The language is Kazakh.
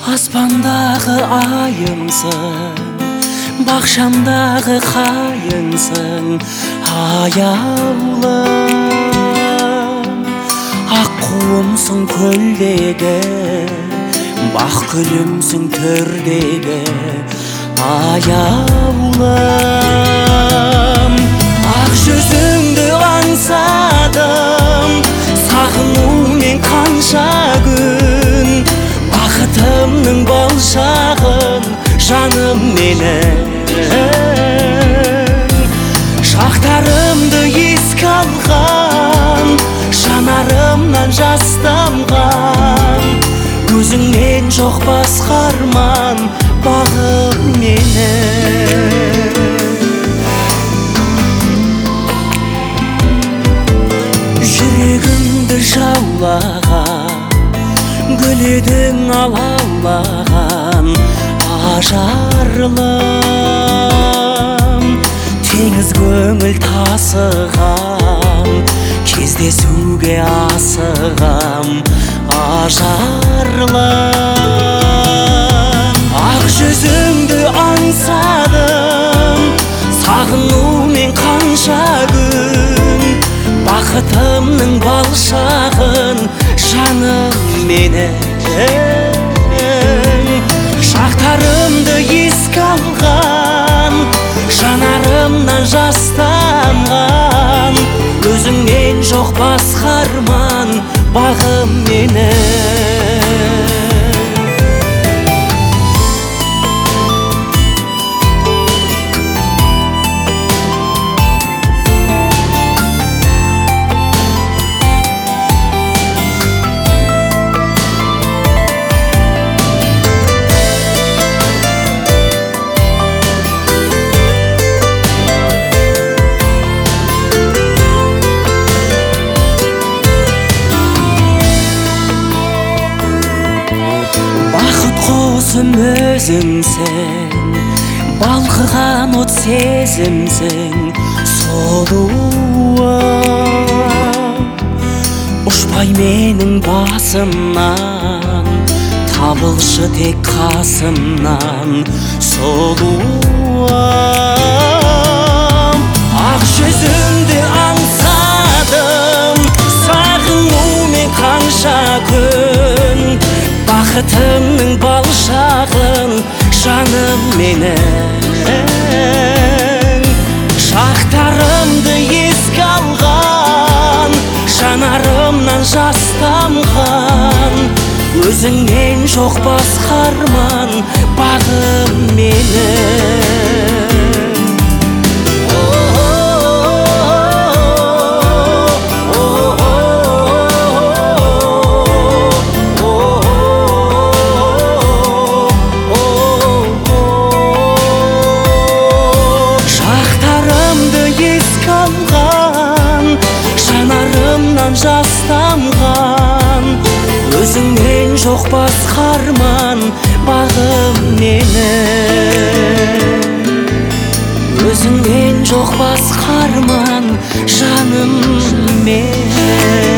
Аспандағы айымсың, бақшамдағы қайыңсың, аяулым. Аққуымсың көлдегі, бақ гүлімсің төрдегі, аяулым. Ақ жүзіңді аңсадым, сағынумен қанша күн. Бақытымның балшағын жаным менің, шақтарымды еске алған, жанарымнан жас тамған. Көзіңнен жоқ басқа арман, бағым менің. Жүрегімді жаулаған, гүл едің алаулаған, ажарлым. Теңіз көңіл тасыған, кездесуге асығам, ажарлым. Ақ жүзіңді аңсадым, сағынумен қанша күн. Бақытымның балшағын жаным менің, шақтарымды еске алған, жанарымнан жас тамған. Өзіңнен жоқ басқа арман, бағым менің. Қосым өзіңсің, балқыған от сезімсің, сұлуым. Ұшпай менің басымнан, табылшы тек қасымнан, сұлуым. Ақ жүзіңді аңсадым, сағынумен қанша күн. Бақытымның балшағын жаным менің, шақтарымды еске алған, жанарымнан жас тамған. Өзіңнен жоқ басқа арман, бағым менің. Жас тамған, өзіңнен жоқ басқа арман, бағым менің. Өзіңнен жоқ басқа арман, жаным менің.